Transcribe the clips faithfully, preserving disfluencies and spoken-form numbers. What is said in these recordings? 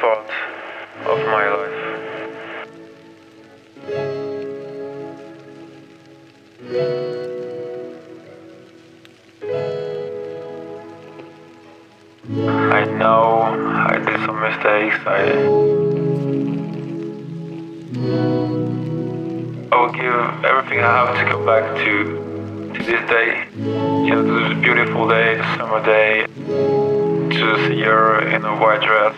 part of my life. I know I did some mistakes. I I will give everything I have to go back to to this day. You know, to this beautiful day, the summer day, to see her in a white dress.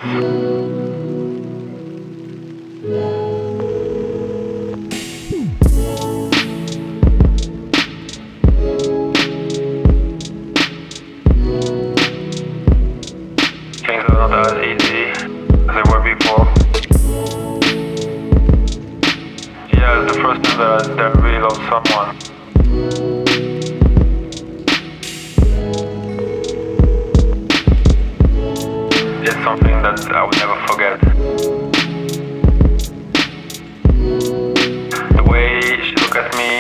Things are not as easy as they were before. Yeah, it's the first time that I, that I really loved someone. It's something that I will never forget. The way she looked at me,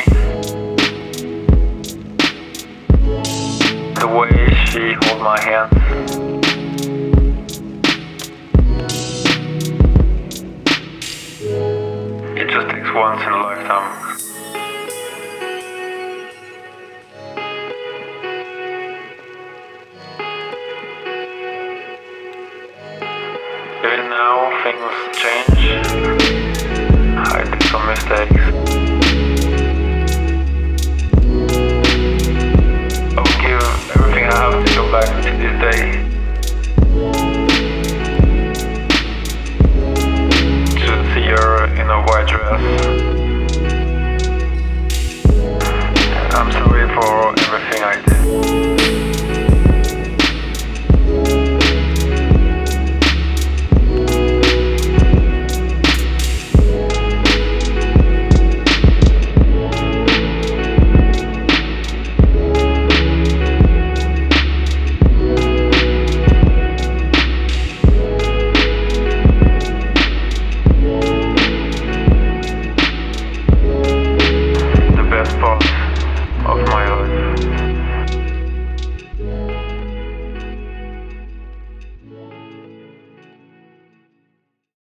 the way she held my hand. It just takes once in a lifetime. Even now, things change. I did some mistakes.